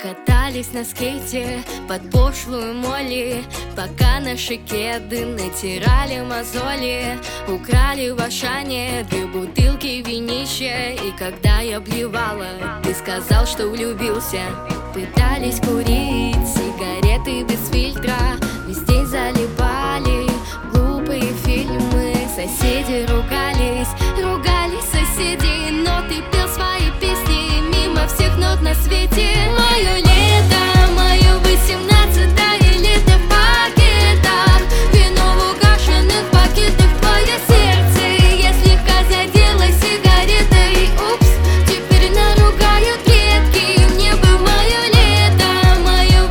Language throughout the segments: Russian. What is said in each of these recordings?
Катались на скейте под пошлую Молли, пока наши кеды натирали мозоли. Украли в Ашане 2 бутылки винища, и когда я блевала, ты сказал, что влюбился. Пытались курить сигареты без фильтра, везде залипали глупые фильмы. Соседи ругались соседи, но ты пел свои песни мимо всех нот на свете. Мое лето, мое 18-е лето в пакетах, вино в угашенных пакетах. Твое сердце я слегка задела сигаретой. Упс, теперь наругают предки. Мне бы мое лето, мое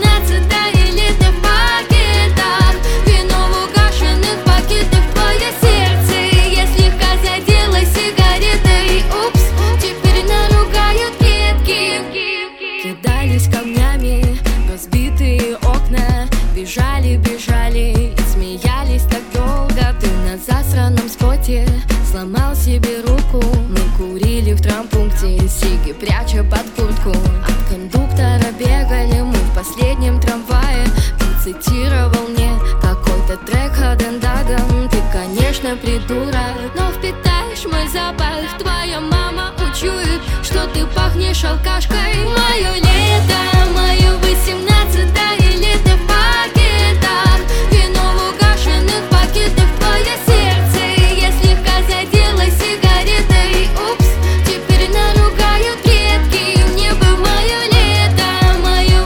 18-е лето в пакетах, вино в угашенных пакетах. Твое сердце я слегка задела сигаретой. Упс, теперь наругают предки. Кидались камнями в разбитые окна, бежали и смеялись так долго. Ты на засранном споте сломал себе руку. Мы курили в травмпункте, сиги пряча под куртку. От кондуктора бегали мы в последнем трамвае. Ты цитировал мне какой-то трек Хаден-Даден. Ты, конечно, придурок, но впитаешь мой запах. Твоя мама учует, что ты пахнешь алкашкой. Мое лето, мое 18-е лето в пакетах, вино в угашенных пакетах. Твое сердце я слегка задела сигаретой. Упс, теперь наругают предки. Мне бы мое лето, мое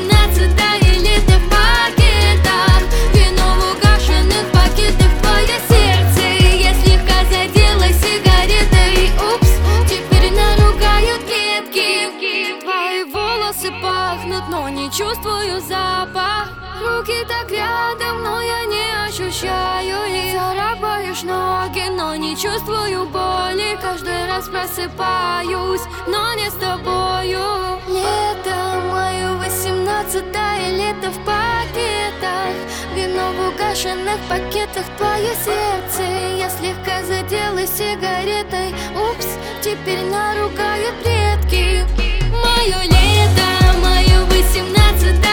18-е лето в пакетах, вино в угашенных пакетах. Твое сердце я слегка задела сигаретой. Упс, теперь наругают предки. Твои волосы пахнут, но не чувствую запах. Руки так рядом, но я не ощущаю их. Царапаешь ноги, но не чувствую боли. Каждый раз просыпаюсь, но не с тобою. Лето мое 18-е лето в пакетах, вино в угашенных пакетах. Твое сердце я слегка задела сигаретой. Упс, теперь наругают предки. Мое лето, мое 18-е